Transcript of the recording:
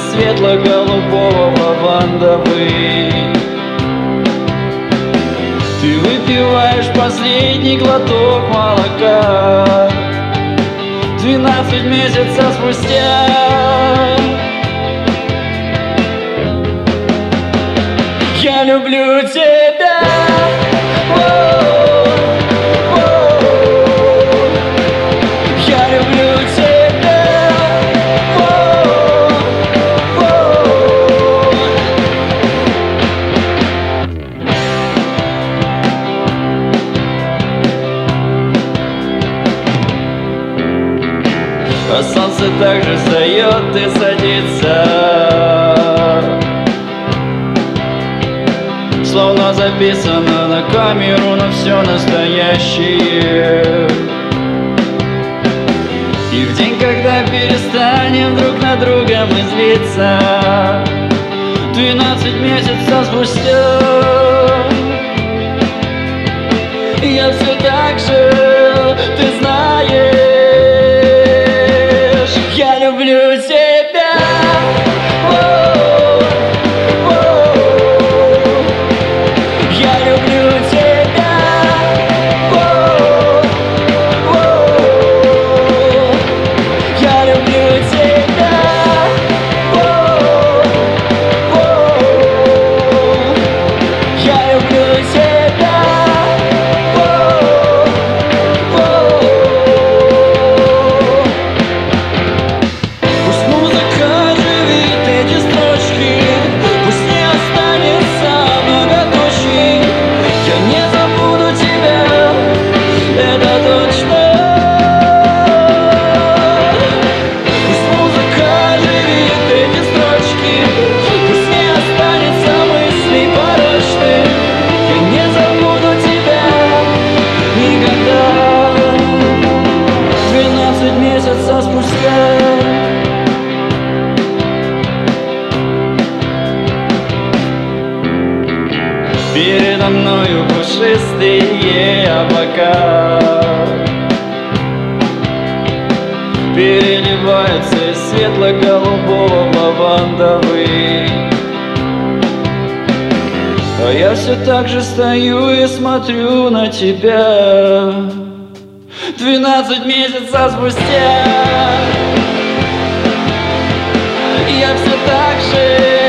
светло-голубого лавандовый. Ты выпиваешь последний глоток молока 12 месяцев спустя. Я люблю тебя. Я люблю тебя. А солнце также встает и садится, словно записано на камеру, но все настоящее. И в день, когда перестанем друг на друга мы злиться, 12 месяцев спустя, я все так же, ты знаешь, я люблю тебя. Я люблю тебя. Я люблю тебя. Я люблю тебя. Пусть музыка оживит эти строчки, пусть не останется многоточий. Я не забуду тебя, это точно. Пусть музыка оживит эти строчки, пусть не останется мыслей порочных. Я не забуду тебя никогда. 12 месяцев спустя. Передо мною пушистые облака переливаются из светло-голубого лавандовый. А я все так же стою и смотрю на тебя 12 месяцев спустя. Я все так же